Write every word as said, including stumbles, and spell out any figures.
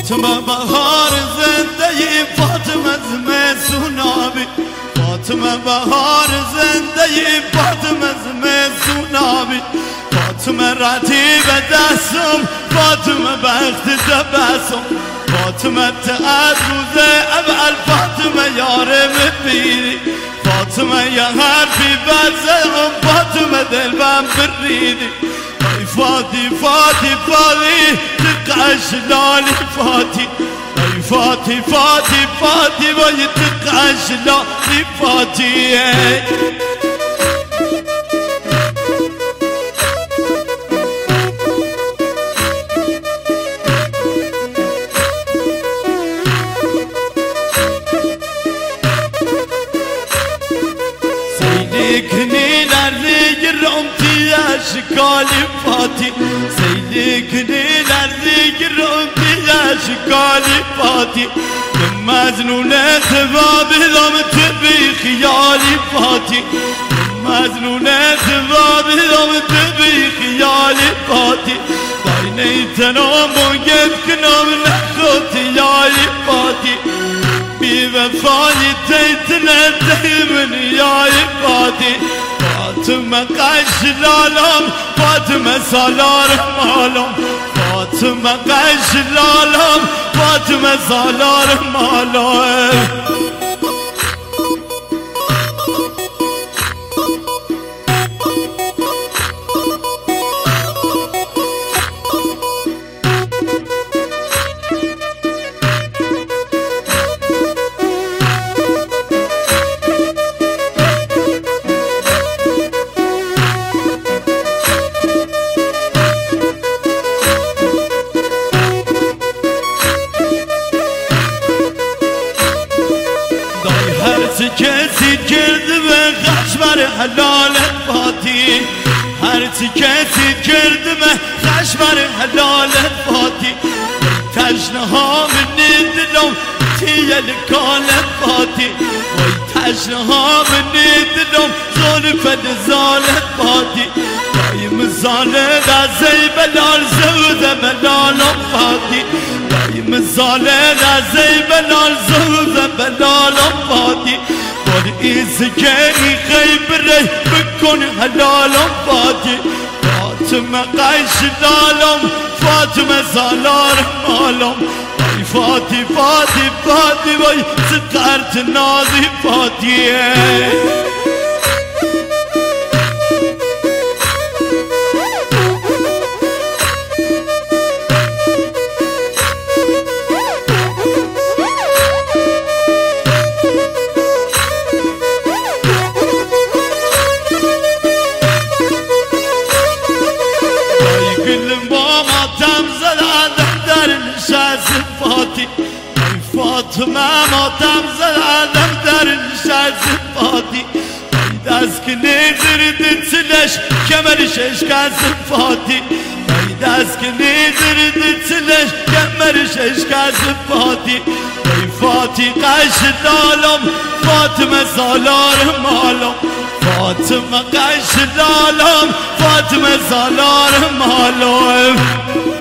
فاطمه بهار زنده فاطمه زمستونابی فاطمه بهار زنده فاطمه زمستونابی فاطمه رتیب دستم فاطمه بخت دبستم فاطمه تعد روز اول فاطمه یارم بیری فاطمه یه حرفی بزنم فاطمه دلبم بریدی ای فاتی فاتی فاتی تقعش لالی فاتی ای فاتی فاتی فاتی وای تقعش لالی فاتی اشکالی فاتی سیلی کنی لرزی گرم بی اشکالی فاتی مزنون اتفابی دام تبی خیالی فاتی مزنون اتفابی دام تبی خیالی فاتی باینه تنام بگید کنم نخوتی یالی فاتی بی وفایی تیتنه دیمن یالی فاتی فاطمه قش لالم فاطمه سالار مالم فاطمه قش لالم فاطمه سالار مالم هرچی کسی کرد به خشمر حلالت فاتی هرچی کسی کرد به خشمر حلالت فاتی تشنه ها من دلم تیل کالت فاتی وای تشنه ها من دلم ظلفت زالت فاتی وای مثال رزی بلال زود بلالم فاتی وای مثال رزی بلال زود بلالم فاتی وای ایز که ای خیبره بکن حلالم فاتی فاطمه قش لالم فاطمه سالار مالم وای فاتی فاتی فاتی وای سترت نازی فاتیه فاتی ای فاطمه ماتم زدم در نشست فاتی ای دست که نیزرد تلش کمرش اشکست فاتی ای دست که نیزرد تلش کمرش اشکست فاتی ای فاتی قش لالم فاطمه سالار مالم فاطمه قش لالم فاطمه سالار مالم